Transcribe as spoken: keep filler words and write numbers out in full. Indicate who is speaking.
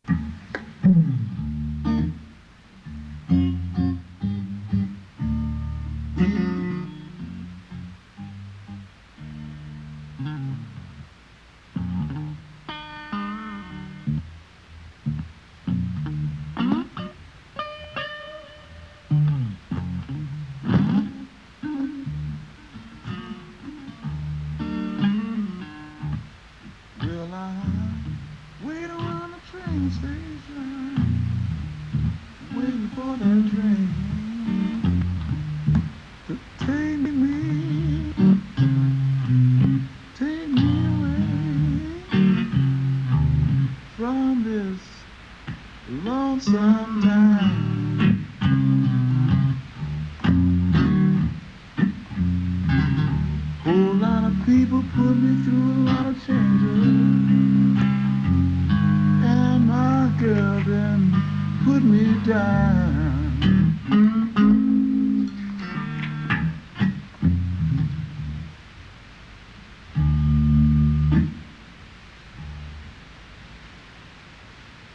Speaker 1: Well, I wait around the train station, waiting for that train to take me, take me away from this lonesome town. Whole lot of people put me through a lot of changes, and my girl then put me down.